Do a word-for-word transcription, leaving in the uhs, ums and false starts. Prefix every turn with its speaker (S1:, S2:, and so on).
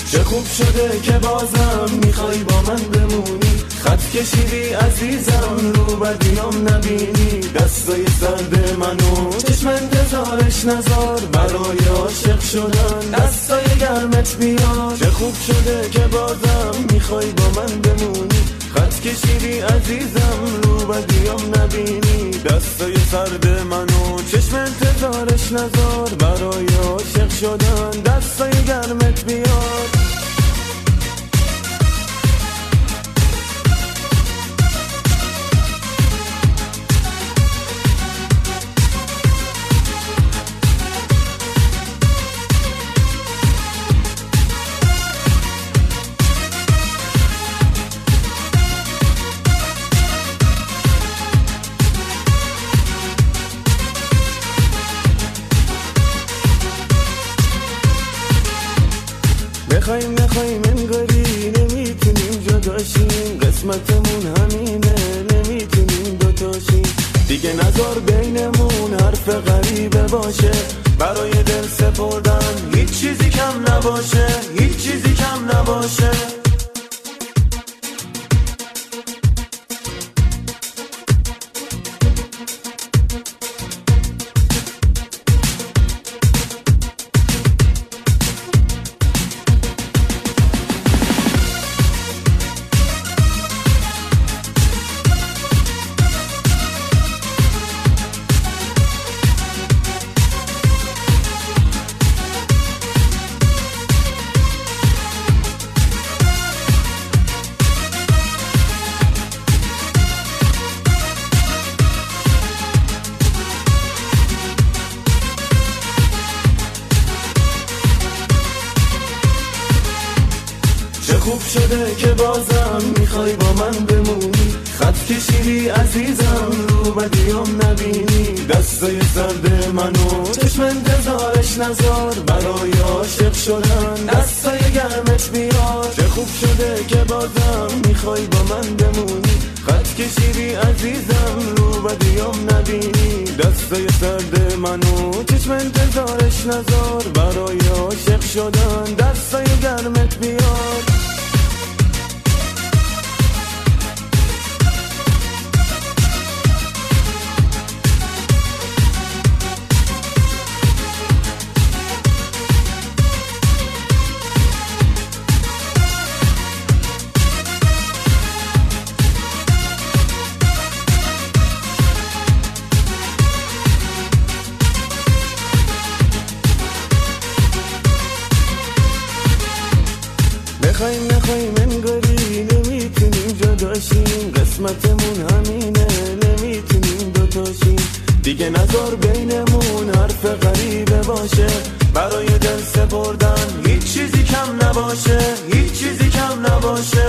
S1: چه خوب شده که بازم میخوای با من بمونی، خط کشیدی عزیزم رو بدیام نبینی، دستای سرد منو چشم انتظارش نذار، برای عاشق شدن دستای گرمت بیار. چه خوب شده که بازم میخوای با من بمونی، خط کشیدی عزیزم رو بدیام نبینی، دستای سرد منو چشم انتظارش نذار، برای عاشق شدن دستای گرمت بیار. بخوایم نخوایم انگاری نمیتونیم جداشیم، قسمتمون همینه نمیتونیم دوتاشیم، دیگه نذار بینمون حرف غریبه باشه، برای دل سپردن هیچ چیزی کم نباشه، هیچ چیزی کم نباشه. چه خوب شده که بازم میخوای با من بمونی، خط کشیدی عزیزم رو بدیام نبینی، دستای سرد منو چشم انتظارش نذار، برای عاشق شدن دستای گرمت بیار. چه خوب شده که بازم میخوای با من بمونی، خط کشیدی عزیزم رو بدیام نبینی، دستای سرد منو چشم انتظارش نذار، برای عاشق شدن دستای گرمت بیار. بخوایم نخوایم انگاری نمیتونیم جداشیم، قسمتمون همینه نمیتونیم دوتاشیم، دیگه نذار بینمون حرف غریبه باشه، برای دل سپردن هیچ چیزی کم نباشه، هیچ چیزی کم نباشه.